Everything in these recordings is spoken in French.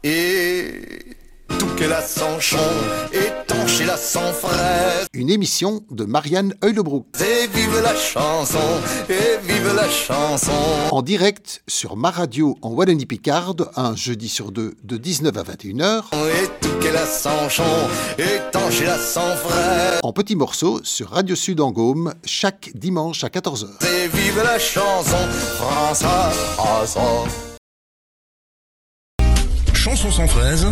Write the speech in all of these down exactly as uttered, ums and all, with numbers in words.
Et tout qu'elle a sans chon, étanche et la sans fraise. Une émission de Marianne Heulebrook. Et vive la chanson, et vive la chanson. En direct sur ma radio en Wallonie-Picarde, un jeudi sur deux de dix-neuf à vingt et une heures. Et tout qu'elle a sans chon, étanche et la sans fraise. En petits morceaux sur Radio Sud en Gaume, chaque dimanche à quatorze heures. Et vive la chanson, François, François. Chanson sans fraise.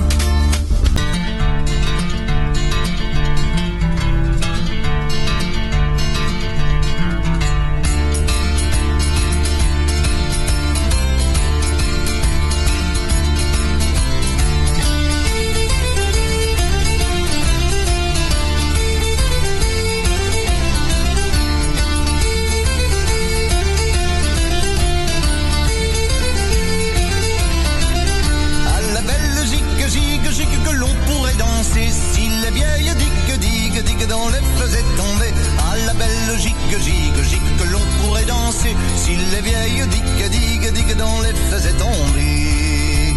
Si les vieilles digues, digues, digues dans les faisaient tomber.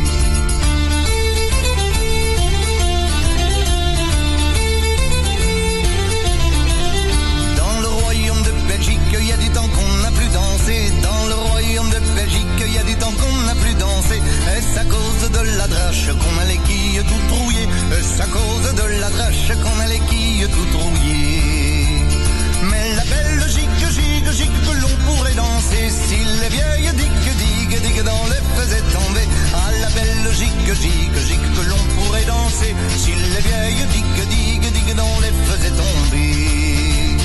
Dans le royaume de Belgique, il y a du temps qu'on n'a plus dansé. Dans le royaume de Belgique, il y a du temps qu'on n'a plus dansé. Est-ce à cause de la drache qu'on a les quilles toutes rouillées? Est-ce à cause de la drache qu'on a les quilles toutes rouillées? Mais la Belgique, gigue, gigue, que l'on pourrait danser si les vieilles digues, digues, digues dans les faisaient tomber. À la Belgique, gigue, gigue, que l'on pourrait danser si les vieilles digues, digues, digues dans les faisaient tomber.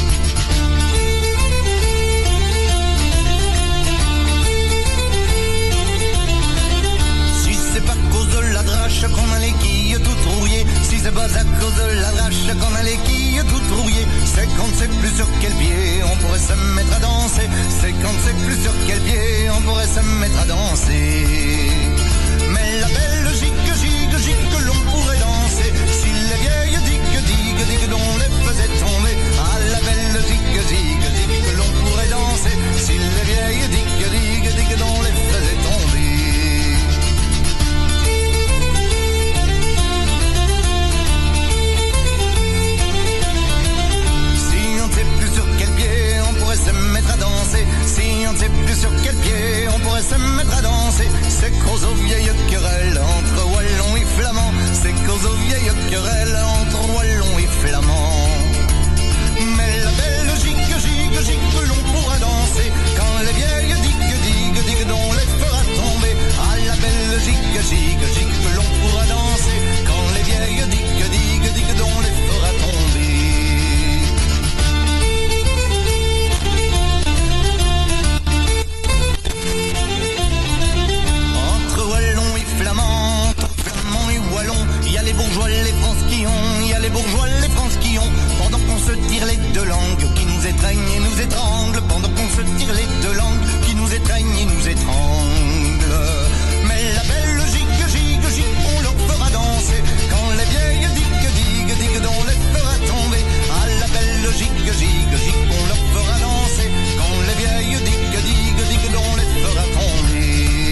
Si c'est pas à cause de la drache qu'on a les quilles toutes rouillées, si c'est pas à cause de la drache qu'on a les quilles toutes rouillées, c'est quand on ne sait plus sur quel pied on pourrait se mettre à danser. C'est quand on ne sait plus sur quel pied on pourrait se mettre à danser. Mais la Belgique, gigue, gigue, que l'on pourrait danser si les vieilles digues, digues, digues dont les faisaient tomber. À la Belgique, gigue, gigue, que l'on pourrait danser si les vieilles digues, digues, digues dont les faisaient tomber. Se mettre à danser, si on ne sait plus sur quel pied on pourrait se mettre à danser. C'est cause aux vieilles querelles entre wallons et flamands. C'est cause aux vieilles querelles entre wallons et flamands. Mais la Belgique, gigue, gigue, que l'on pourra danser quand les vieilles digues, digues, digues dont les fera tomber. À la Belgique, gigue, gigue, que l'on pourra danser quand les vieilles digues, digues, digues dont les fera tomber. Flamands, flamands et wallons, il y a les bourgeois, les francs-quillons, il y a les bourgeois, les francs-quillons, pendant qu'on se tire les deux langues qui nous étreignent et nous étranglent, pendant qu'on se tire les deux langues qui nous étreignent et nous étranglent. Mais la Belgique, gigue, gigue, on leur fera danser quand les vieilles digues, digues, digues, dont les fera tomber. À la Belgique, gigue, gigue, on leur fera danser quand les vieilles digues, digues, digues, dont les fera tomber.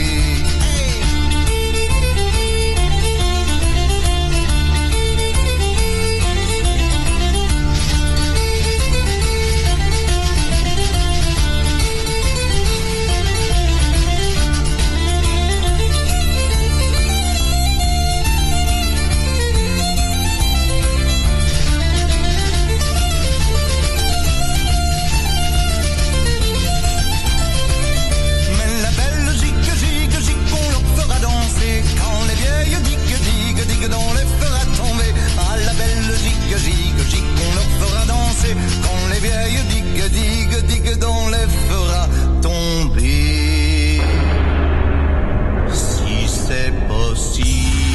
Quand les vieilles digues, digues, digues, dont les fera tomber. Si c'est possible.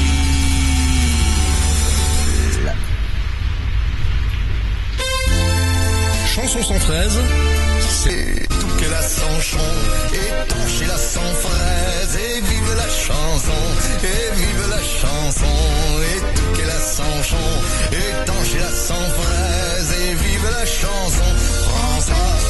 Chanson sans fraise. C'est tout qu'elle a sans chon, étanche et la sans fraise. Et vive la chanson, et vive la chanson. Et tout qu'elle a sans chon, étanche et la sans fraise. Et vive la chanson, François.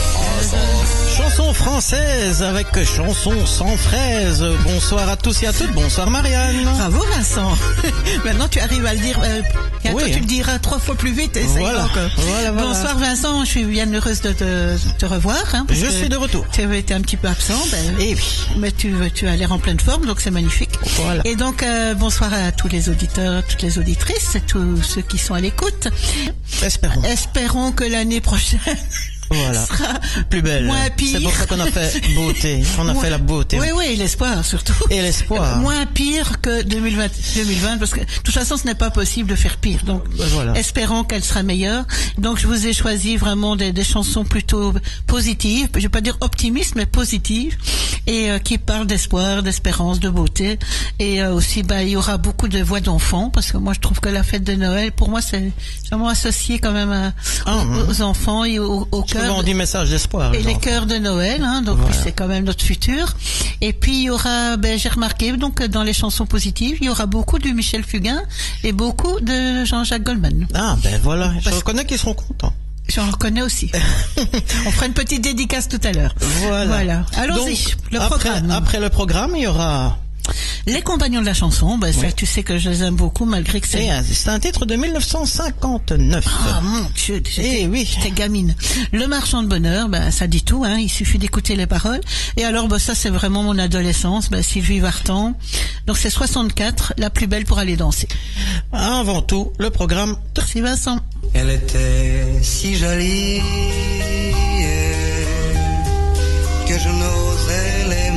Chanson française avec chanson sans fraise. Bonsoir à tous et à toutes. Bonsoir Marianne. Bravo Vincent. Maintenant tu arrives à le dire. Euh, bientôt oui. Tu le diras trois fois plus vite. Et ça voilà. y va encore. Voilà, voilà. Bonsoir Vincent. Je suis bien heureuse de te, te revoir. Hein, je suis de retour. Tu avais été un petit peu absent. Ben, et oui. Mais tu, tu as l'air en pleine forme, donc c'est magnifique. Voilà. Et donc euh, bonsoir à tous les auditeurs, toutes les auditrices, tous ceux qui sont à l'écoute. Espérons. Espérons que l'année prochaine. Voilà. Sera plus belle. Moins pire. C'est pour ça qu'on a fait beauté. On a moins... fait la beauté. Oui, oui, l'espoir surtout. Et l'espoir. Moins pire que deux mille vingt, deux mille vingt, parce que de toute façon, ce n'est pas possible de faire pire. Donc, ben voilà. Espérons qu'elle sera meilleure. Donc, je vous ai choisi vraiment des, des chansons plutôt positives. Je vais pas dire optimistes, mais positives, et euh, qui parlent d'espoir, d'espérance, de beauté. Et euh, aussi, bah, il y aura beaucoup de voix d'enfants, parce que moi, je trouve que la fête de Noël, pour moi, c'est vraiment associé quand même à, ah, aux, aux enfants et au, au cœur. On dit message d'espoir. Et les chœurs de Noël, hein, donc voilà. C'est quand même notre futur. Et puis il y aura, ben j'ai remarqué donc dans les chansons positives, il y aura beaucoup de Michel Fugain et beaucoup de Jean-Jacques Goldman. Ah ben voilà, je Parce... reconnais qu'ils seront contents. J'en reconnais aussi. On fera une petite dédicace tout à l'heure. Voilà. Voilà. Allons-y. Donc, le après, programme. Après le programme, il y aura. Les compagnons de la chanson, ben ça, oui. Tu sais que je les aime beaucoup malgré que c'est... C'est un titre de mille neuf cent cinquante-neuf. Ah mon Dieu, j'étais, oui. j'étais gamine. Le marchand de bonheur, ben ça dit tout, hein. Il suffit d'écouter les paroles. Et alors, ben ça c'est vraiment mon adolescence, ben Sylvie Vartan. Donc c'est soixante-quatre, la plus belle pour aller danser. Avant tout, le programme. Merci Vincent. Elle était si jolie que je n'osais l'aimer.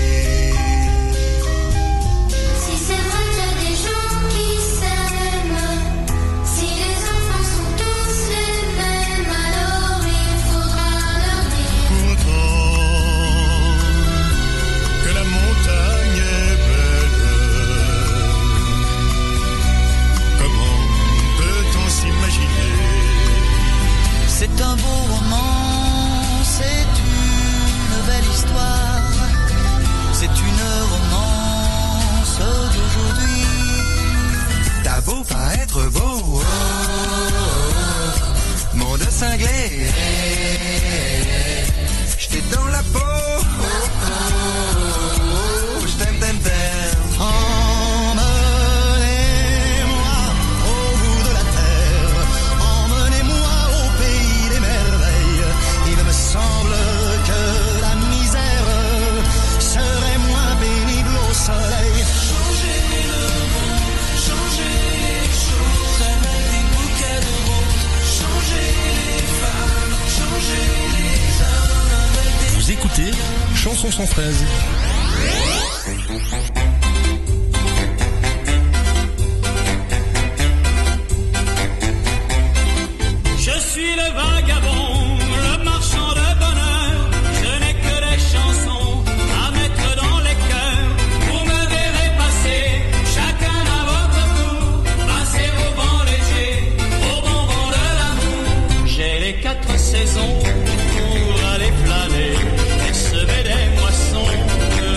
C'est un beau roman, c'est une belle histoire, c'est une romance d'aujourd'hui. T'as beau pas être beau, oh, oh, oh, monde cinglé, j'étais dans la peau, oh, oh, oh, j't'aime, t'aime, t'aime. Semble que la misère serait moins pénible au soleil. Changer le monde, changer les choses avec des bouquets de roses. Changer les femmes, changer les hommes avec des... Vous écoutez Chanson sans fraise. Je suis le vagabond. Saison pour aller planer et semer des moissons de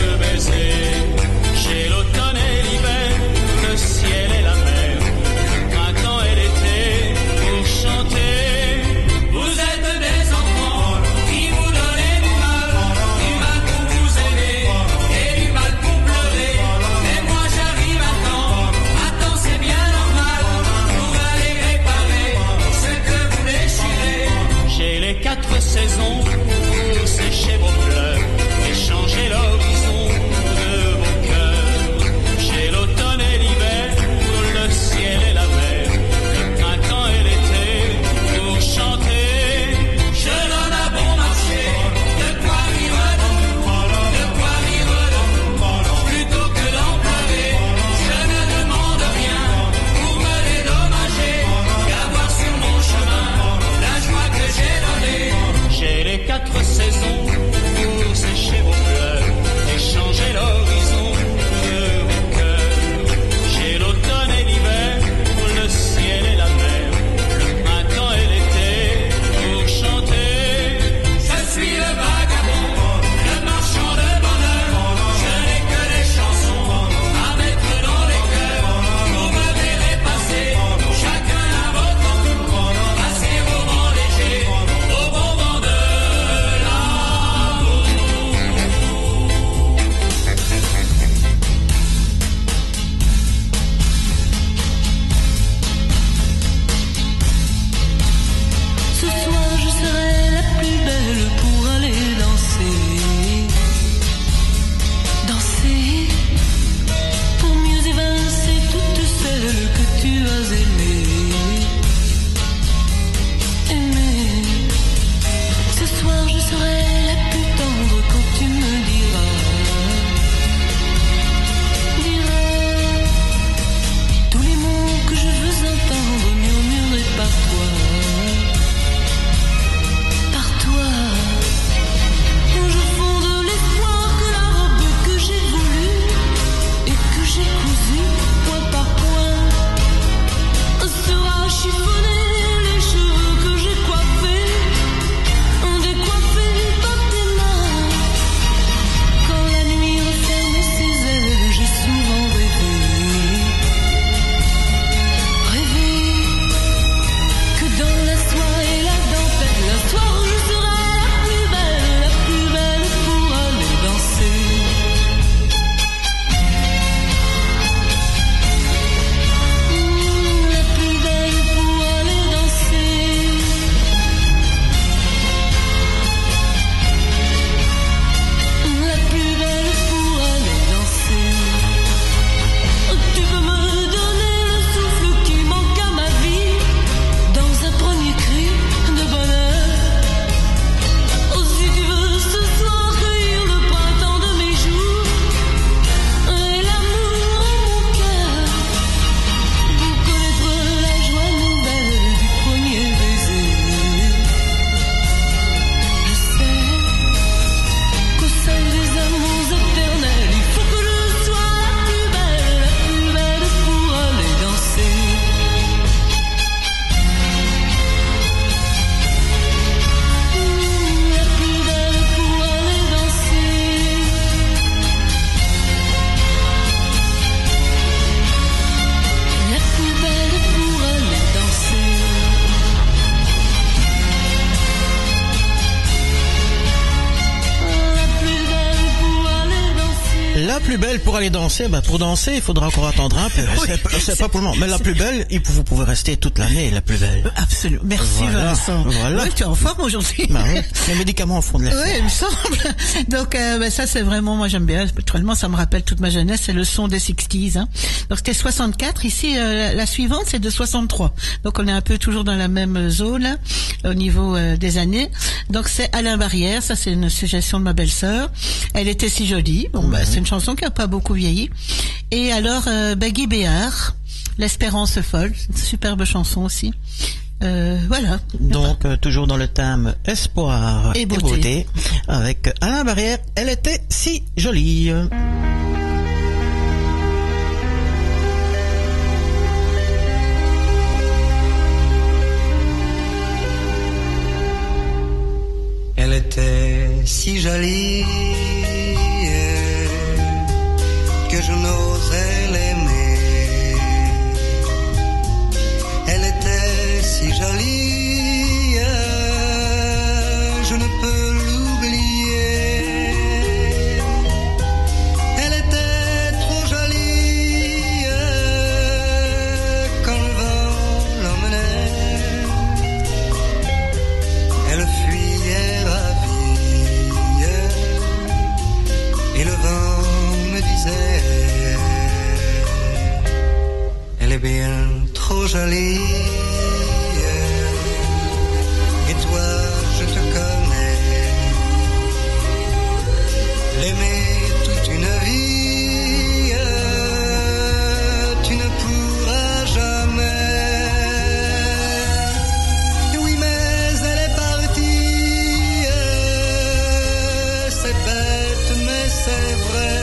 plus belle pour aller danser, bah pour danser, il faudra encore attendre un peu. Oui, c'est, c'est pas pour le moment. Mais la c'est... plus belle, vous pouvez rester toute l'année la plus belle. Absolument. Merci Voilà, Vincent. voilà. Oui, tu es en forme aujourd'hui. Bah oui, les médicaments font de l'effet. Oui, il me semble. Donc euh, ben, ça c'est vraiment, moi j'aime bien. Naturellement, ça me rappelle toute ma jeunesse. C'est le son des sixties. Hein. Donc c'était soixante-quatre. Ici, euh, la, la suivante c'est de soixante-trois. Donc on est un peu toujours dans la même zone là, au niveau euh, des années. Donc c'est Alain Barrière. Ça c'est une suggestion de ma belle-sœur. Elle était si jolie. Bon, mmh. ben c'est une chanson qui a pas beaucoup vieilli. Et alors euh, ben, Guy Béard, L'Espérance folle, c'est une superbe chanson aussi. Euh, voilà. Donc euh, toujours dans le thème espoir et beauté. et beauté, avec Alain Barrière. Elle était si jolie. Elle était si jolie que je n'osais l'aimer. Elle était si jolie, je ne peux l'oublier. Elle était trop jolie quand le vent l'emmenait. Elle fuyait ravie et le vent me disait: elle est bien trop jolie. Et toi, je te connais. L'aimer toute une vie, tu ne pourras jamais. Oui, mais elle est partie. C'est bête, mais c'est vrai.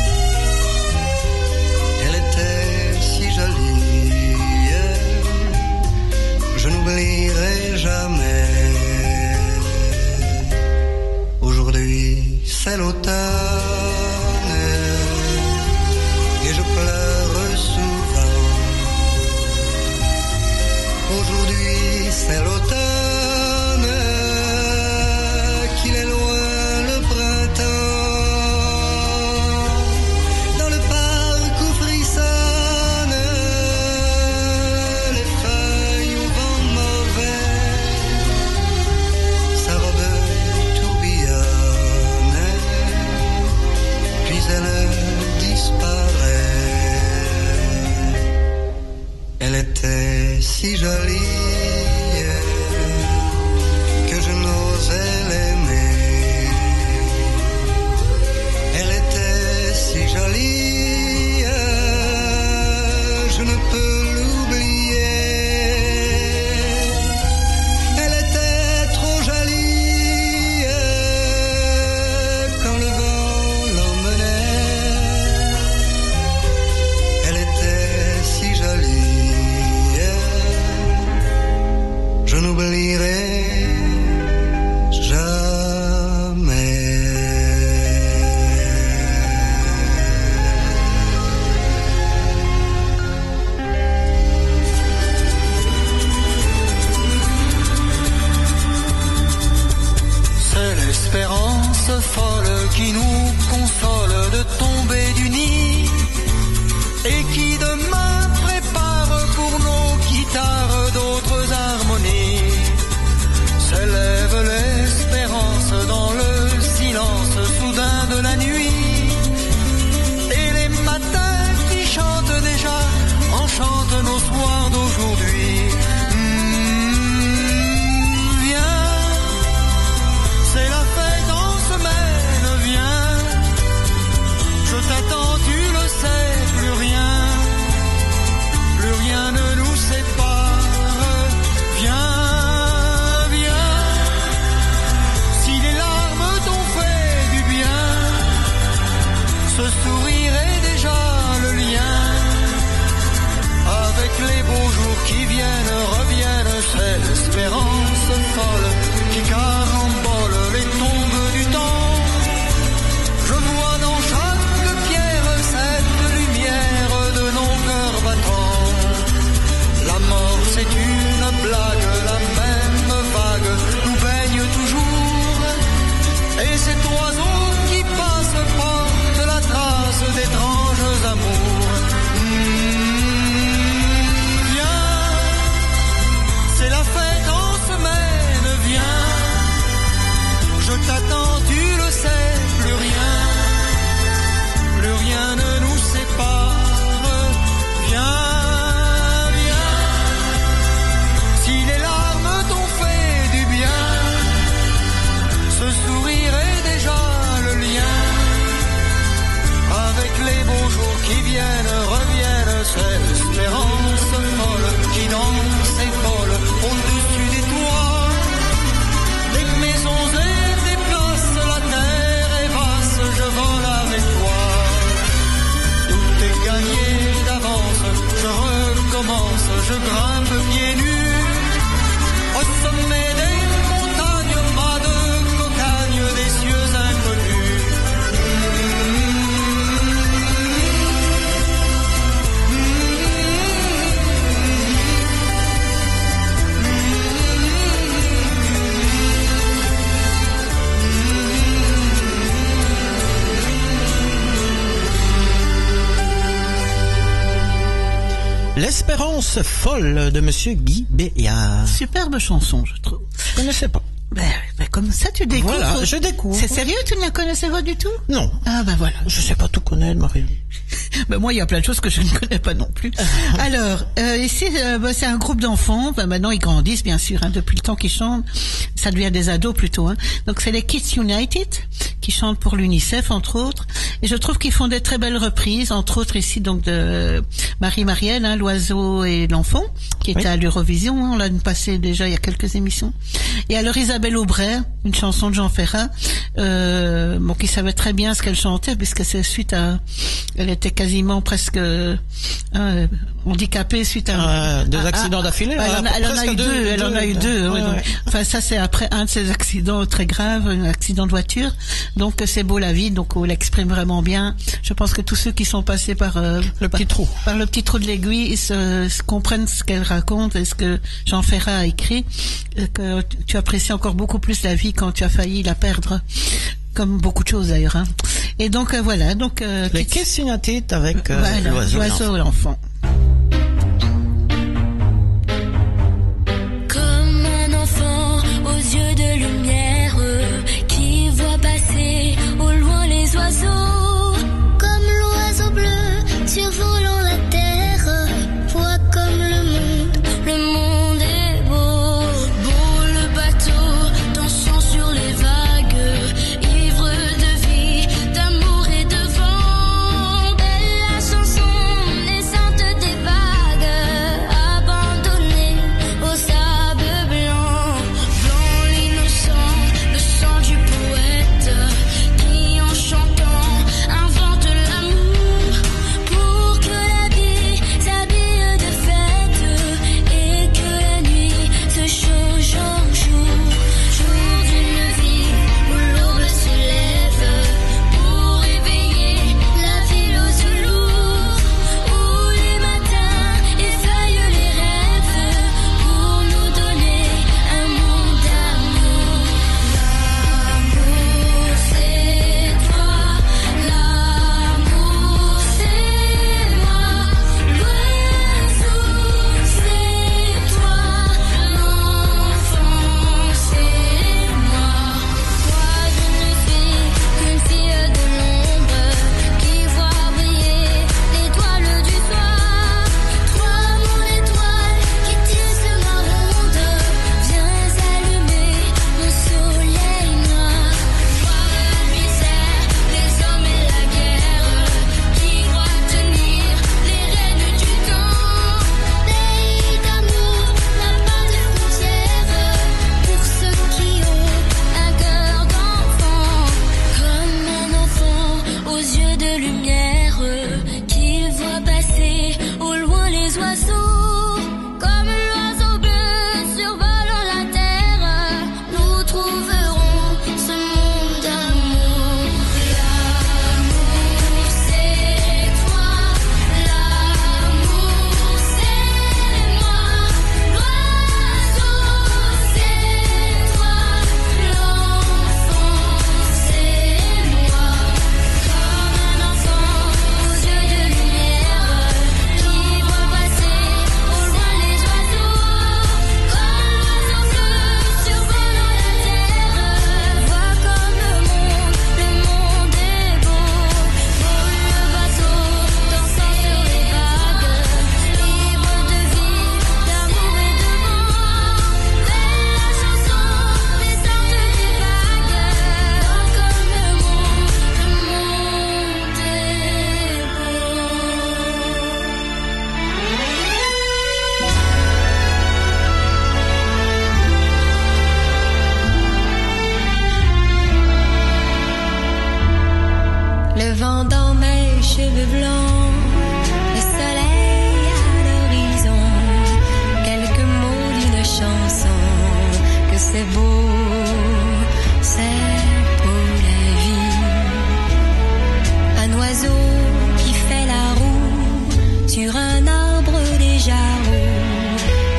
Elle était si jolie, je n'oublierai jamais. Aujourd'hui, c'est l'automne et je pleure souvent. Aujourd'hui, c'est l'automne, qu'il est loin le printemps. Dans le parc où frissonne les feuilles au vent mauvais, sa robe tourbillonne, puis elle disparaît. Elle était si jolie que je n'osais l'aimer. Elle était si jolie, je ne peux l'oublier. Elle était trop jolie quand le vent l'emmenait. Elle était si jolie, je n'oublierai jamais. C'est l'espérance folle qui nous console de tomber du nid et qui demain prépare pour nos guitares d'autres harmonies. S'élève l'espérance dans le silence soudain de la nuit, et les matins qui chantent déjà enchantent nos soirs d'aujourd'hui. Mmh, viens, c'est la fête en semaine, viens, je t'attends, tu le sais, plus rien, plus rien ne nous sépare. Viens, viens, si les larmes t'ont fait du bien, ce sourire est déjà le lien. Avec les beaux jours qui viennent, reviennent, c'est l'espérance folle qui carambole les tombes du temps. Je vois dans chaque pierre cette lumière de nos cœurs battants. La mort c'est une blague, la même vague nous baigne toujours, et cet oiseau qui passe porte la trace je grimpe pieds nus au sommet des montagnes, bas de cocagne des cieux inconnus. L'espérance folle de Monsieur Guy Béard. Superbe chanson, je trouve. Je connaissais pas. Ben, ben comme ça tu découvres. Voilà, je découvre. C'est sérieux, tu ne la connaissais pas du tout? Non. Ah ben voilà. Je sais pas tout connaître, Marie. Ben moi, il y a plein de choses que je ne connais pas non plus. Alors, euh, ici, euh, ben, c'est un groupe d'enfants. Ben, maintenant, ils grandissent, bien sûr, hein, depuis le temps qu'ils chantent. Ça devient des ados plutôt. Hein. Donc, c'est les Kids United qui chantent pour l'UNICEF, entre autres. Et je trouve qu'ils font des très belles reprises, entre autres ici, donc de Marie-Marielle, hein, l'oiseau et l'enfant, qui était oui. à l'Eurovision. Hein, on l'a passé déjà il y a quelques émissions. Et alors, Isabelle Aubray, une chanson de Jean Ferrat, euh, bon, qui savait très bien ce qu'elle chantait, puisque c'est suite à... Elle était quasiment presque euh, handicapée suite à... Euh, deux accidents à, d'affilée. Elle, hein, en, elle en a eu deux, deux, elle en a eu deux. Ouais, ouais, donc, ouais. Enfin, ça, c'est après un de ces accidents très graves, un accident de voiture. Donc, c'est beau la vie, donc on l'exprime vraiment bien. Je pense que tous ceux qui sont passés par... Euh, le par, petit trou. Par le petit trou de l'aiguille, ils se, se comprennent ce qu'elle raconte et ce que Jean Ferrat a écrit, que tu apprécies encore beaucoup plus la vie quand tu as failli la perdre. Comme beaucoup de choses d'ailleurs. Hein. Et donc euh, voilà. Donc euh, les Kids United avec euh, voilà, l'oiseau, l'oiseau et l'enfant. Comme un enfant aux yeux de lumière qui voit passer au loin les oiseaux. Comme l'oiseau bleu survolant la terre, voit comme le monde, le monde est beau. Beau le bateau dansant sur les vagues. Passer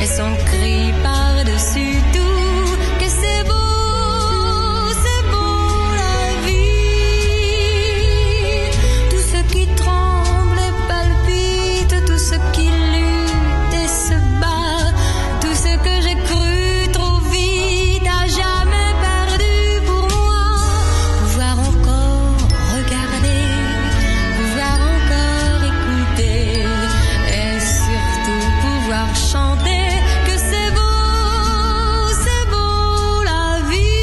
et son cri par-dessus tout, que c'est beau, c'est beau la vie. Tout ce qui tremble et palpite, tout ce qui lutte et se bat, tout ce que j'ai cru trop vite, à jamais perdu pour moi. Pouvoir encore regarder, pouvoir encore écouter, et surtout pouvoir chanter, que c'est beau, c'est beau la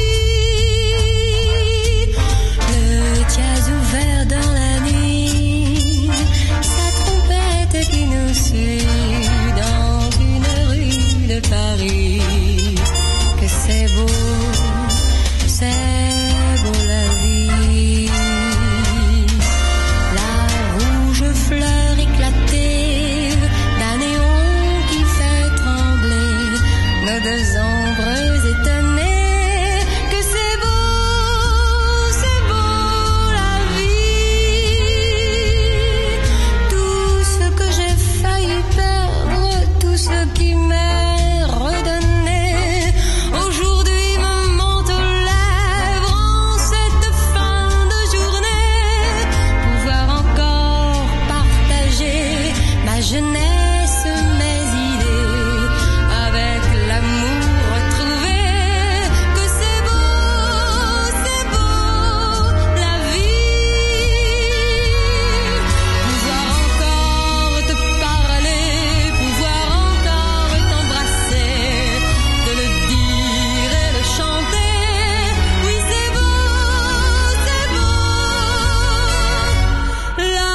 vie. Le jazz ouvert dans la nuit, sa trompette qui nous suit dans une rue de Paris, que c'est beau, c'est beau la vie. La rouge fleur éclatée d'un néon qui fait trembler nos deux ombres étonnées, que c'est beau, c'est beau la vie. Tout ce que j'ai failli perdre, tout ce qui m'est redonné, aujourd'hui me monte aux lèvres en cette fin de journée. Pouvoir encore partager ma jeunesse, mes idées, avec l'amour retrouvé, que c'est beau, c'est beau la vie. Pouvoir encore te parler, pouvoir encore t'embrasser, te le dire et le chanter, oui c'est beau, c'est beau la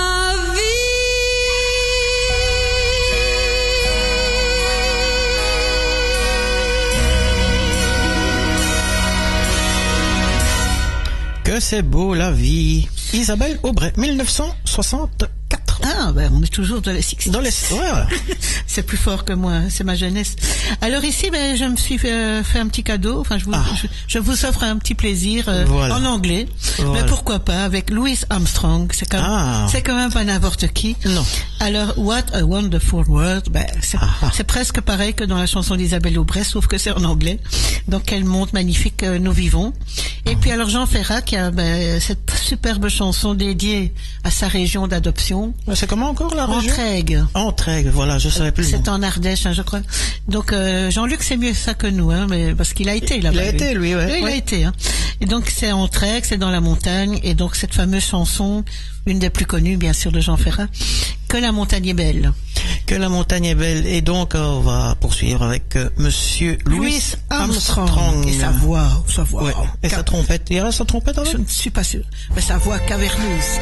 Que c'est beau la vie. Isabelle Aubray, mille neuf cent soixante-quatre. Ah, ben, on est toujours dans les six. Dans les... Ouais, voilà. C'est plus fort que moi, c'est ma jeunesse. Alors ici, ben, je me suis fait, fait un petit cadeau. Enfin, je vous, Ah. je, je vous offre un petit plaisir euh, Voilà. en anglais. Voilà. Mais pourquoi pas avec Louis Armstrong. C'est quand, Ah. c'est quand même pas n'importe qui. Non. Alors, What a Wonderful World. Ben, c'est, Ah. c'est presque pareil que dans la chanson d'Isabelle Aubray, sauf que c'est en anglais. Donc, quel monde magnifique que nous vivons. Et puis alors Jean Ferrat qui a ben, cette superbe chanson dédiée à sa région d'adoption. C'est comment encore la région? Entraigues. Entraigues, voilà, je savais plus le C'est nom. en Ardèche, hein, je crois. Donc euh, Jean-Luc c'est mieux ça que nous, hein, mais parce qu'il a été là-bas. Il a été, lui, ouais. Oui, il Ouais. a été. Hein. Et donc c'est Entraigues, c'est dans la montagne, et donc cette fameuse chanson, une des plus connues bien sûr de Jean Ferrat, Que la montagne est belle. Que la montagne est belle. Et donc, euh, on va poursuivre avec euh, Monsieur Louis, Louis Armstrong. Armstrong. Et sa voix, sa voix. Ouais. Et sa trompette. Il y a sa trompette avec? Je ne suis pas sûre. Mais sa voix caverneuse.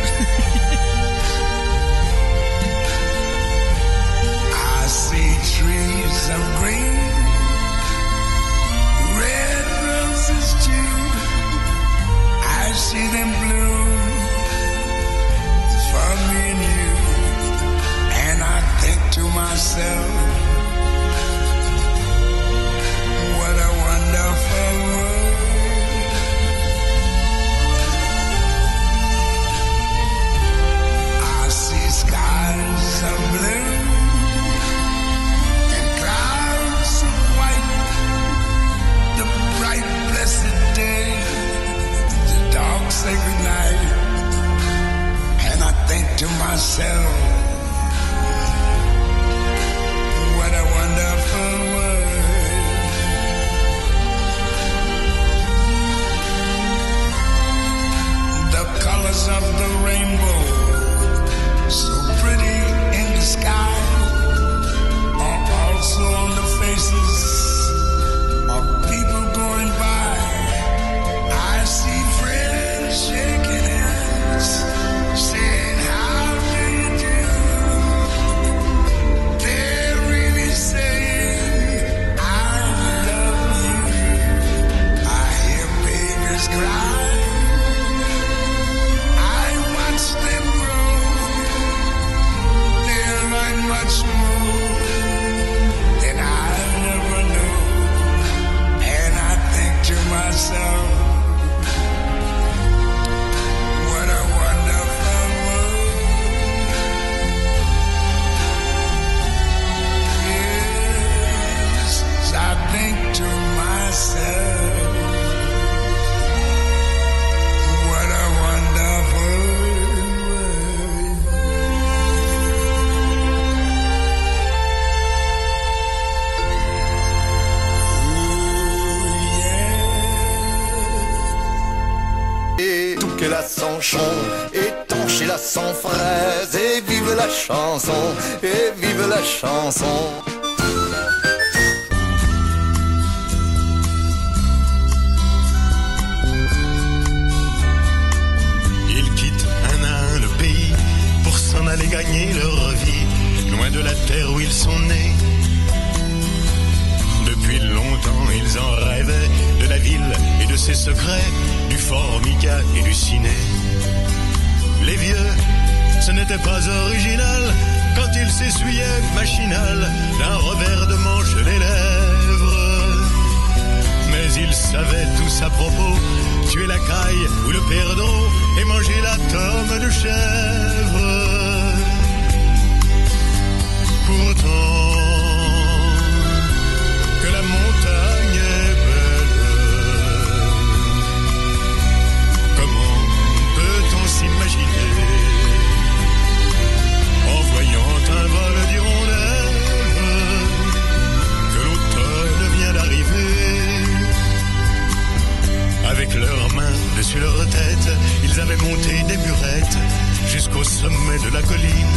I see trees of green, red roses too. I see them bloom for me and you. And I think to myself, what a wonderful world. I see skies of blue and clouds of white, the bright blessed day, the dark sacred night. And I think to myself, torchon, étanché-la sans fraise, et vive la chanson, et vive la chanson. Ils quittent un à un le pays pour s'en aller gagner leur vie, loin de la terre où ils sont nés. Depuis longtemps ils en rêvaient, de la ville et de ses secrets, du formica et du ciné. Les vieux, ce n'était pas original quand ils s'essuyaient machinal d'un revers de manche les lèvres. Mais ils savaient tous à propos, tuer la caille ou le perdreau et manger la tome de chèvre. Pourtant, que la montagne est belle, comment peut-on s'imaginer, en voyant un vol d'hirondelles, que l'automne vient d'arriver. Avec leurs mains dessus leur tête, ils avaient monté des burettes jusqu'au sommet de la colline.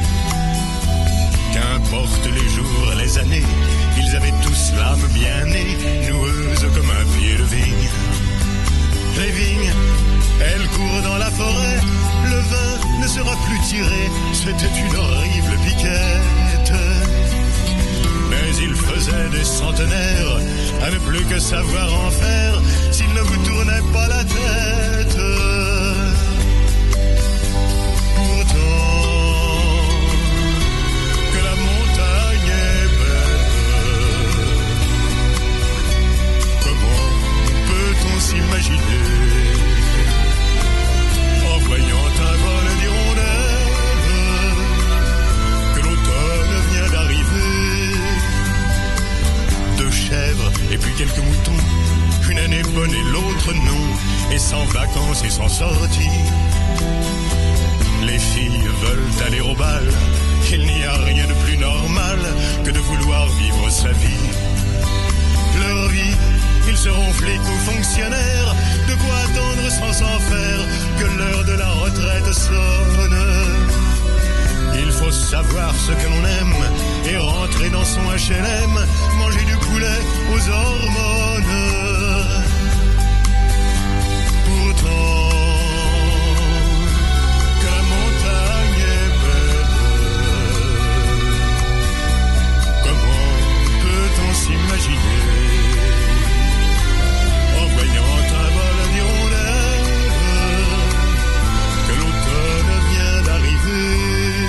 Qu'importe les jours, les années, ils avaient tous l'âme bien née, noueuse comme un pied de vigne. Les vignes, elles courent dans la forêt, le vin ne sera plus tiré, c'était une horrible piquette. Mais il faisait des centenaires à ne plus que savoir en faire s'il ne vous tournait pas la tête. Pourtant, que la montagne est belle, comment peut-on s'imaginer, en voyant un vol d'hirondelles, que l'automne vient d'arriver. Deux chèvres et puis quelques moutons, une année bonne et l'autre non, et sans vacances et sans sortie. Les filles veulent aller au bal, il n'y a rien de plus normal que de vouloir vivre sa vie. Leur vie, ils seront flics ou fonctionnaires, de quoi attendre sans s'en faire que l'heure de la retraite sonne. Il faut savoir ce que l'on aime et rentrer dans son H L M, manger du poulet aux hormones. Pourtant, que la montagne est belle, comment peut-on s'imaginer, en voyant un vol d'hirondelles, que l'automne vient d'arriver.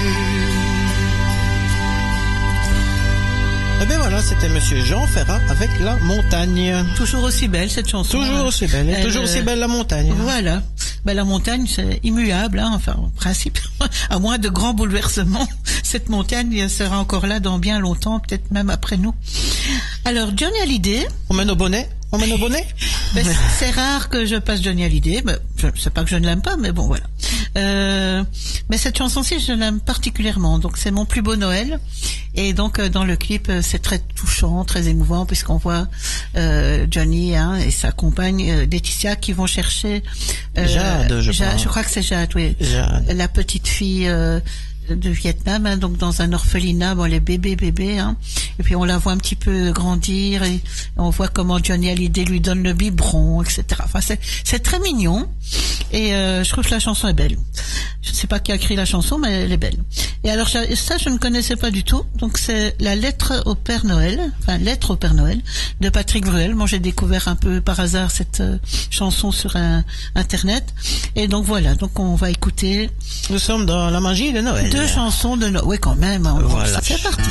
Eh bien voilà, c'était Monsieur Jean Ferrat avec La Montagne. Toujours aussi belle cette chanson. Toujours aussi belle, et Elle, toujours aussi belle La Montagne. Voilà. Ben, la montagne, c'est immuable, hein, enfin, en principe, à moins de grands bouleversements, cette montagne sera encore là dans bien longtemps, peut-être même après nous. Alors, Johnny Hallyday. On mène au bonnet? On mène au bonnet? Ben, c'est rare que je passe Johnny Hallyday. Ben, je sais pas que je ne l'aime pas, mais bon, voilà. Euh, mais cette chanson-ci, je l'aime particulièrement. Donc, c'est Mon plus beau Noël. Et donc, dans le clip, c'est très touchant, très émouvant, puisqu'on voit euh, Johnny hein, et sa compagne euh, Laetitia qui vont chercher euh, Jade, je Jade, crois. je crois que c'est Jade, oui. Jade. La petite fille euh, de Vietnam, hein, donc dans un orphelinat, bon, les bébés, bébés, hein. Et puis on la voit un petit peu grandir et on voit comment Johnny Hallyday lui donne le biberon, et cetera. Enfin, c'est, c'est très mignon et euh, je trouve que la chanson est belle. Je ne sais pas qui a écrit la chanson, mais elle est belle. Et alors ça, je ne connaissais pas du tout. Donc c'est la lettre au Père Noël, enfin lettre au Père Noël de Patrick Bruel. Moi, j'ai découvert un peu par hasard cette euh, chanson sur un, Internet. Et donc voilà. Donc on va écouter. Nous sommes dans la magie de Noël. Deux chansons de Noël. Oui, quand même. Hein, voilà. C'est parti.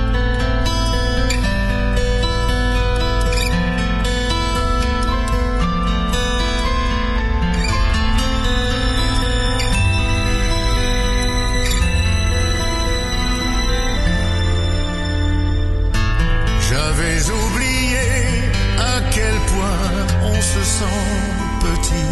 J'avais oublié à quel point on se sent petit.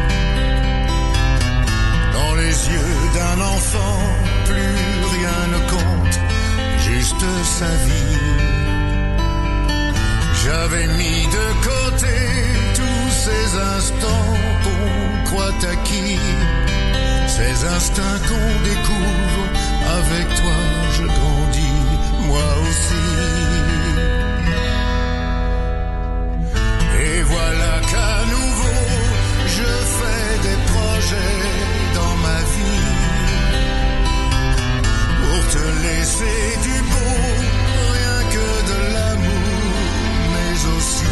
Dans les yeux d'un enfant, plus rien ne compte, juste sa vie. J'avais mis de côté tout ces instants qu'on croit acquis, ces instincts qu'on découvre, avec toi je grandis, moi aussi. Et voilà qu'à nouveau je fais des projets dans ma vie, pour te laisser du beau, rien que de l'amour, mais aussi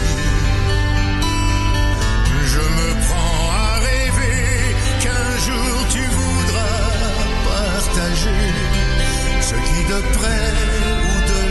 je me prends à rêver qu'un jour tu voudras partager ce qui de près ou de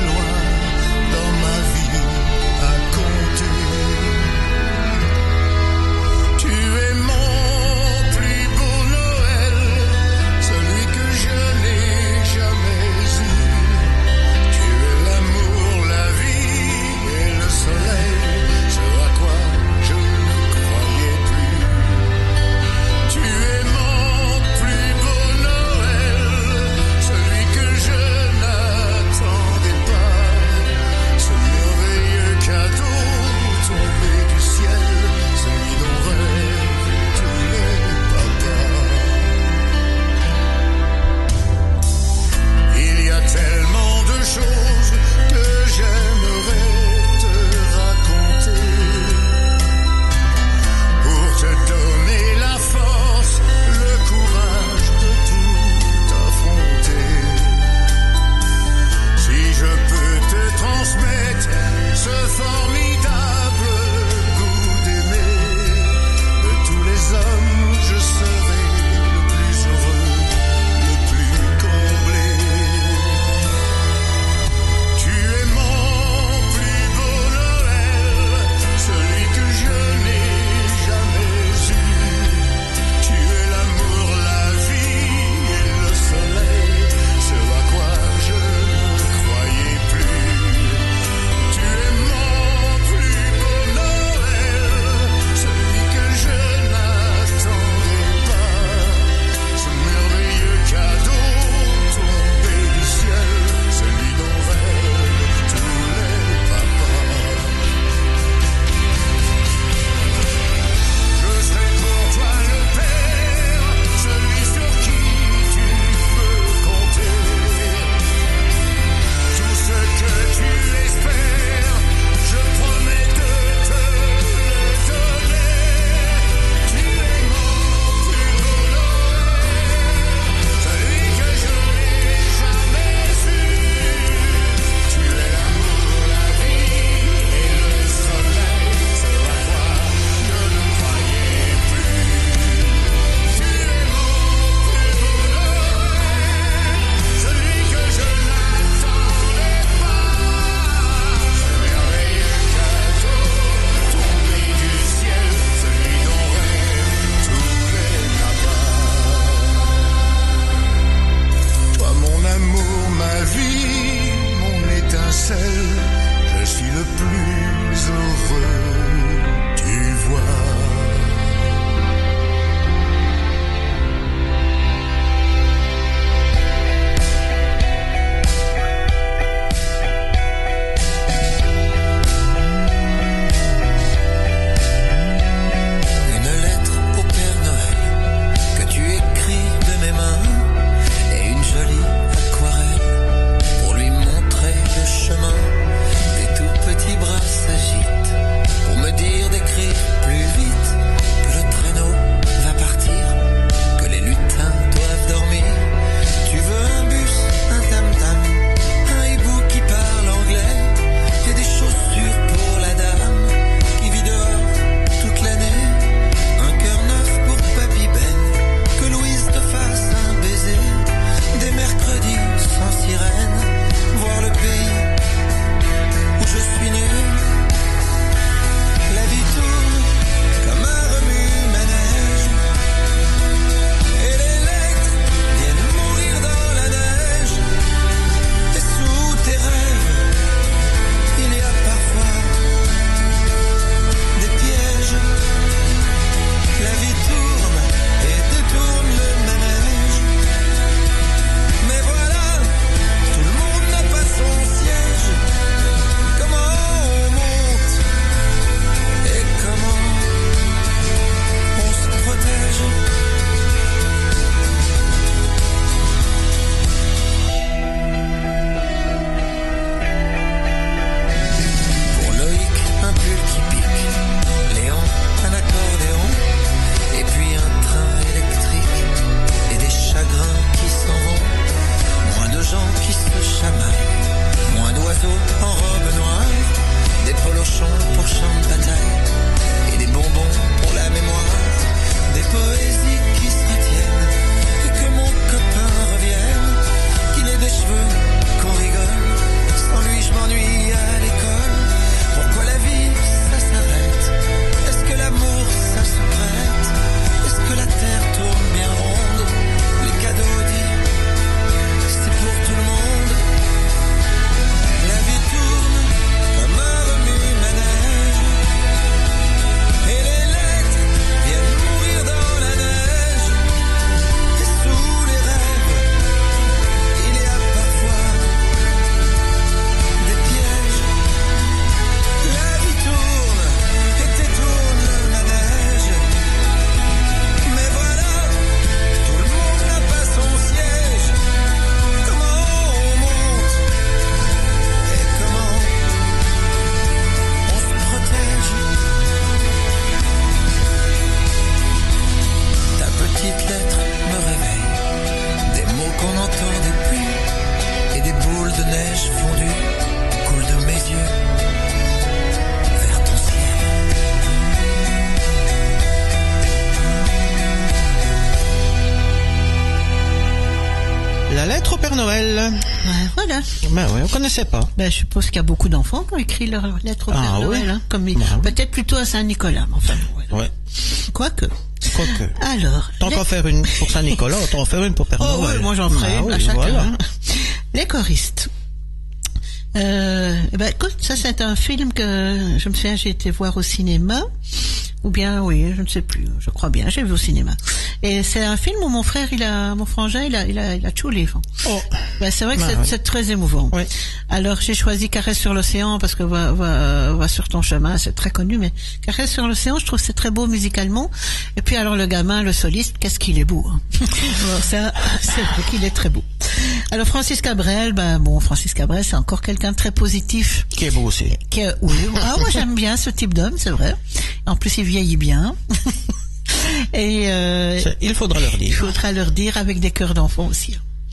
Noël. Ouais, voilà. Ben oui, on connaissait pas. Ben, je suppose qu'il y a beaucoup d'enfants qui ont écrit leur lettre au Père Ah, Noël, oui. hein, comme il- Bah, oui. peut-être plutôt à Saint-Nicolas, mais enfin, ouais. Ouais. Quoique. Quoique. Alors. Tant les- qu'en faire une pour Saint-Nicolas, autant en faire une pour Père Oh, Noël. ouais, moi j'en ferai Ah une à oui, chacun. voilà. hein. Les choristes. Euh, eh ben, écoute, ça c'est un film que je me souviens, j'ai été voir au cinéma, ou bien, oui, je ne sais plus, je crois bien, j'ai vu au cinéma. Et c'est un film où mon frère, il a, mon frangin, il a, il a, il a tué les Oh. Ben, c'est vrai que Ben, c'est, ouais. c'est très émouvant. Oui. Alors j'ai choisi Caresse sur l'océan parce que va, va, va sur ton chemin, c'est très connu, mais Caresse sur l'océan, je trouve que c'est très beau musicalement. Et puis alors le gamin, le soliste, qu'est-ce qu'il est beau. Hein. Alors, ça, c'est vrai qu'il est très beau. Alors Francis Cabrel, ben bon, Francis Cabrel, c'est encore quelqu'un de très positif. Qui est beau aussi. Qui est- oui, ah moi j'aime bien ce type d'homme, c'est vrai. En plus il vieillit bien. Et euh, C'est- Il faudra leur il dire. faudra leur dire avec des cœurs d'enfant aussi.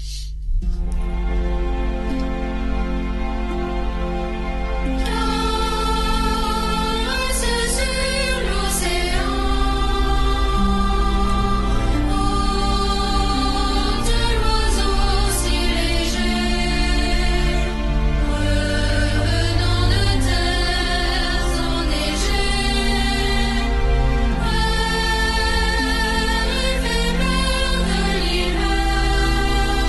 Danse sur l'océan, oh, de l'oiseau si léger, revenant de terres enneigées, vers les fêlures de l'hiver.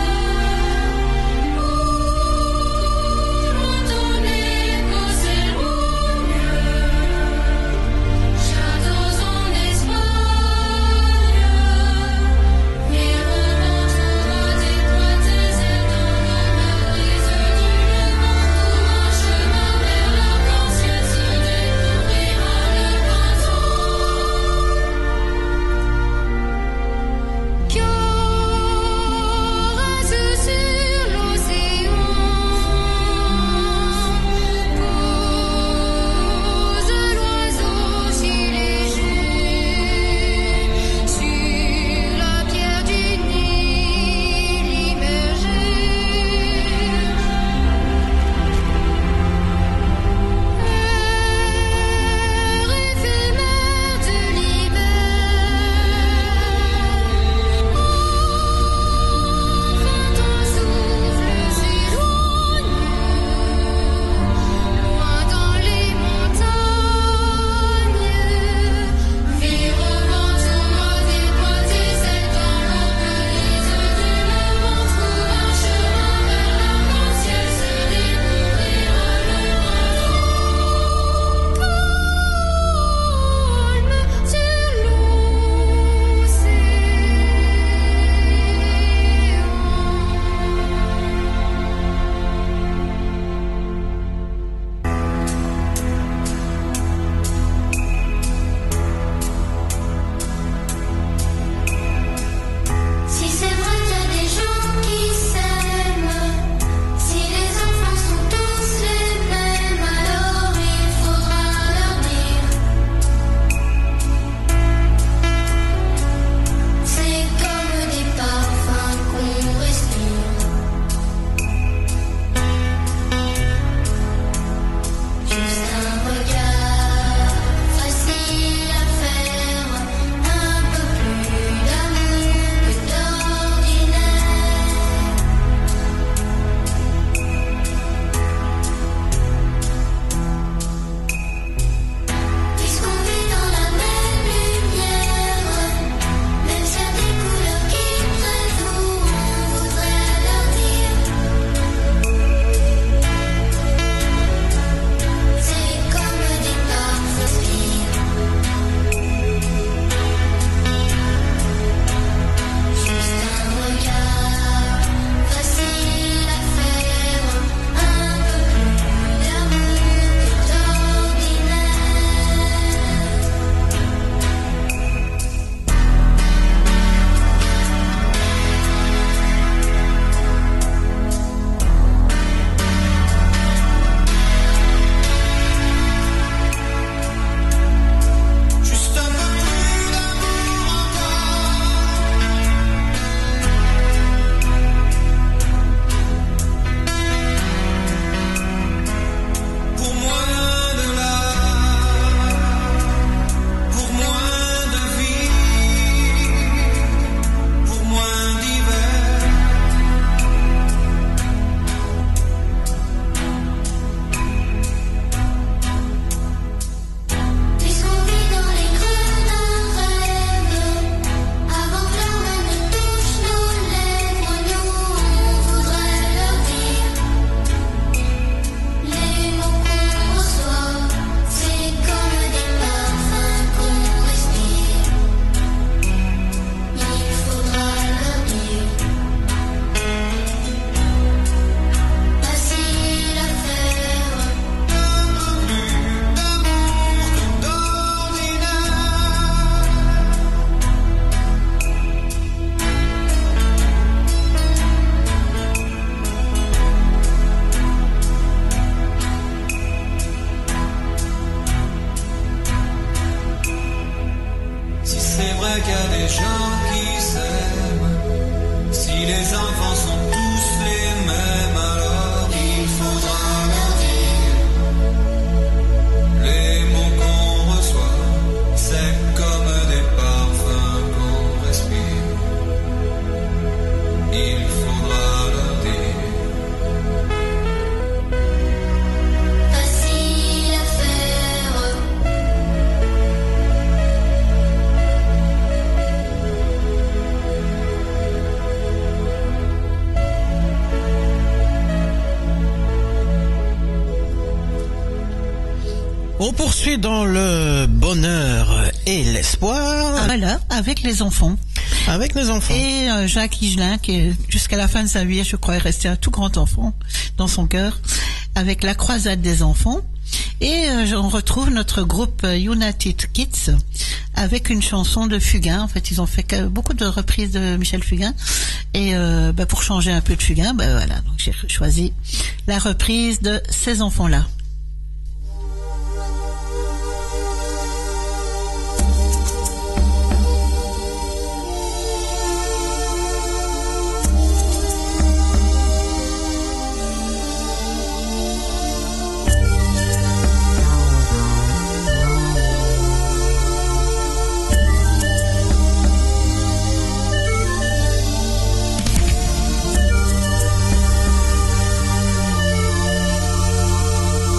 qu'il y a des gens qui s'aiment. Si les enfants sont tous les mêmes, alors il faudra leur dire les mots qu'on reçoit, c'est comme des parfums qu'on respire. Il faudra leur dire. Facile à faire. On poursuit dans le bonheur et l'espoir. Ah, voilà, avec les enfants. Avec les enfants. Et euh, Jacques Higelin, qui jusqu'à la fin de sa vie, je crois, est resté un tout grand enfant dans son cœur, avec la croisade des enfants. Et euh, on retrouve notre groupe United Kids avec une chanson de Fugain. En fait, ils ont fait beaucoup de reprises de Michel Fugain. Et euh, bah, pour changer un peu de Fugain, bah, voilà, donc j'ai choisi la reprise de Ces enfants-là. Facile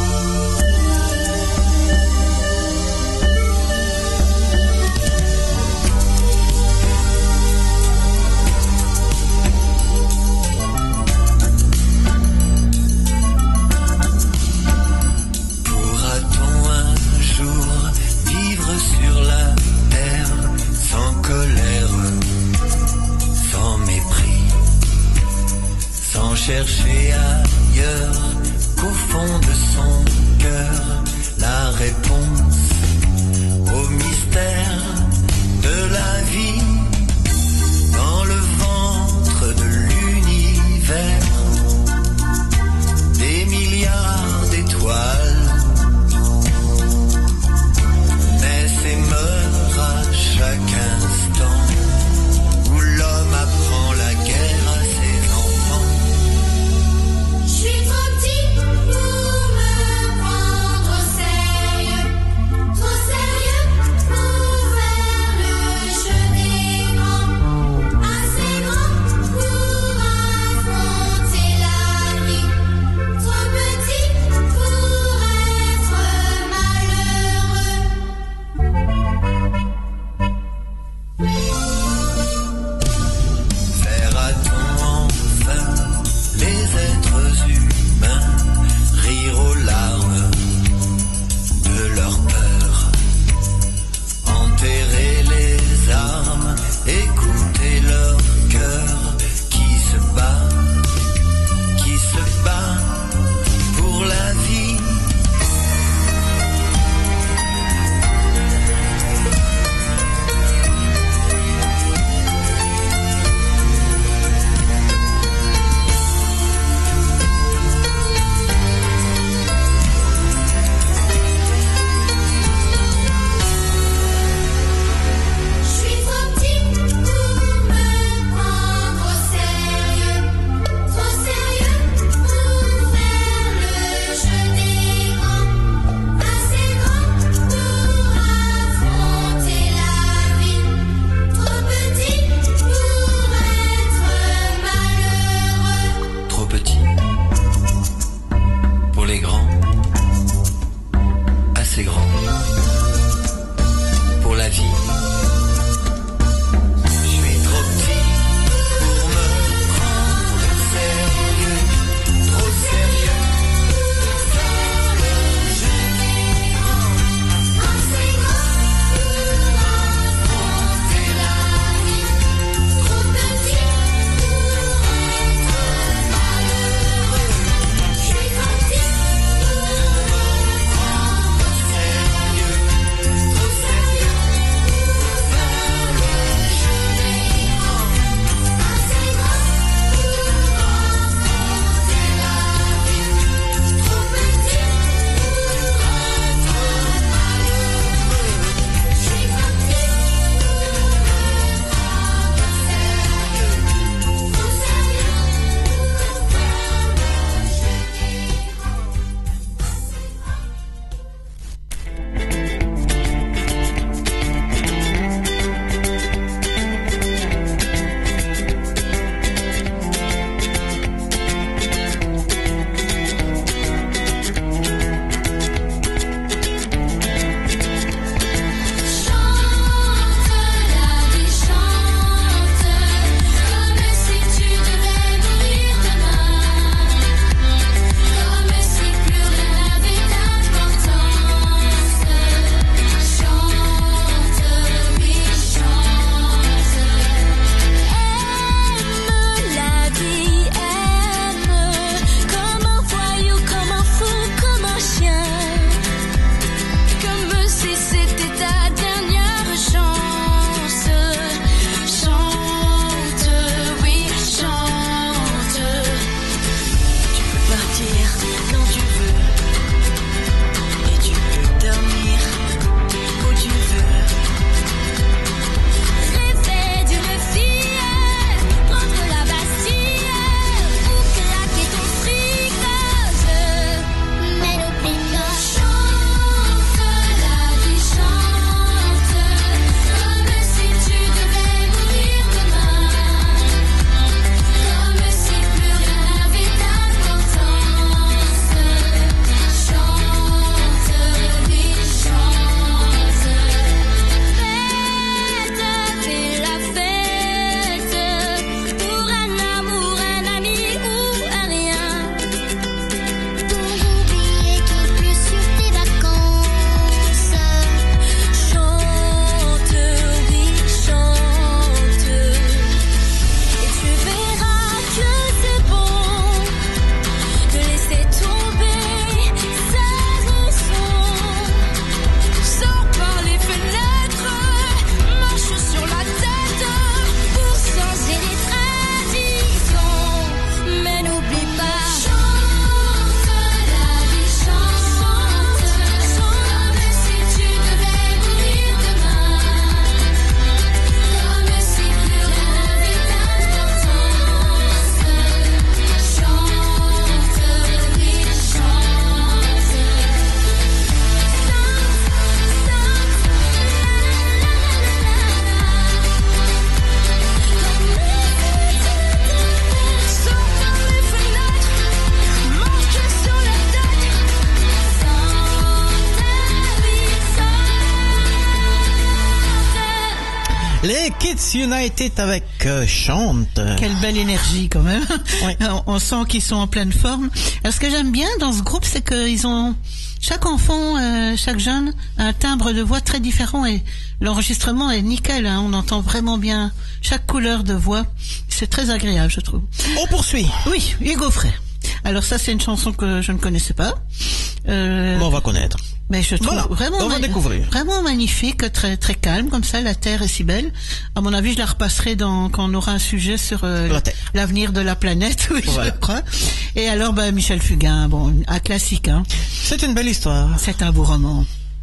Kids United avec euh, Chante. Quelle belle énergie quand même. Oui. On, on sent qu'ils sont en pleine forme. Alors, ce que j'aime bien dans ce groupe, c'est qu'ils ont chaque enfant, euh, chaque jeune a un timbre de voix très différent et l'enregistrement est nickel. Hein, on entend vraiment bien chaque couleur de voix. C'est très agréable, je trouve. On poursuit. Oui, Hugo Frey. Alors ça, c'est une chanson que je ne connaissais pas. Euh, Bon, on va connaître. Mais je trouve Voilà, vraiment, on va découvrir. Vraiment magnifique, très très calme comme ça. La terre est si belle. À mon avis, je la repasserai dans quand on aura un sujet sur euh, La Terre. l'avenir de la planète. Oui, Voilà. je crois. Et alors, ben, Michel Fugain, bon, un classique. Hein. C'est une belle histoire. C'est un beau roman.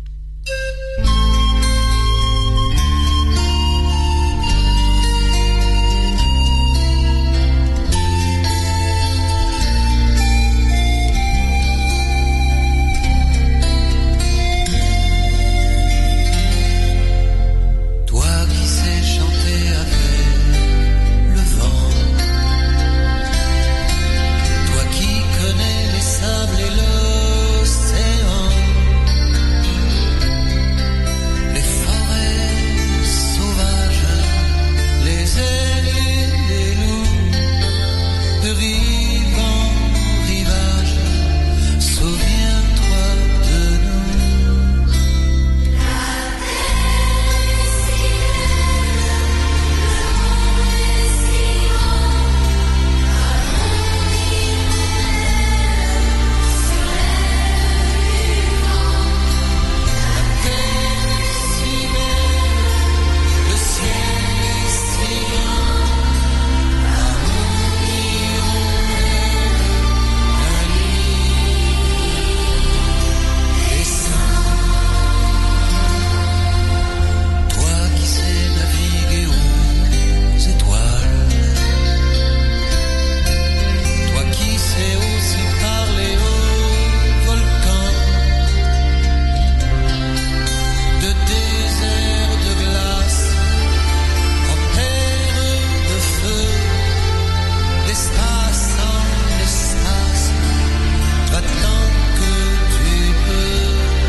Toi qui sais chanter avec le vent, toi qui connais les sables et l'océan, les forêts sauvages, les ailes et les loups, de rive en rivage, souviens-toi de nous. Le ciel est si grand, la nuit descend. Toi qui sais naviguer aux étoiles, toi qui sais aussi parler aux volcans, de désert de glace en terre de feu, l'espace en l'espace, toi tant que tu peux.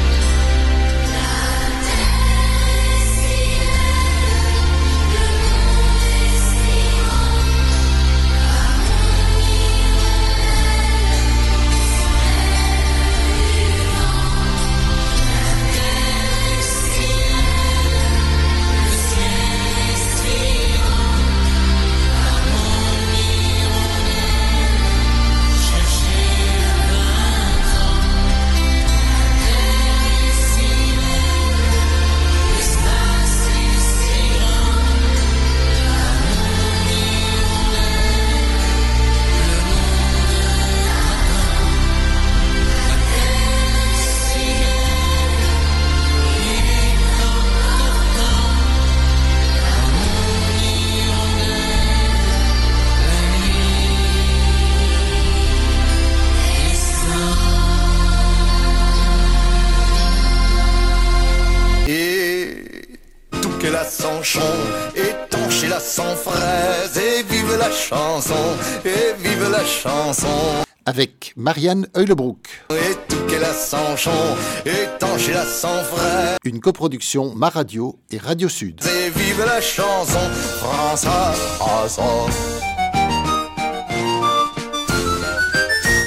Et tout qu'elle a sans chon, étanché la sans fraise, et vive la chanson, et vive la chanson. Avec Marianne Heulebrook. Et tout qu'elle a sans chon, étanché la sans fraise, Une coproduction Ma Radio et Radio Sud. et vive la chanson, François.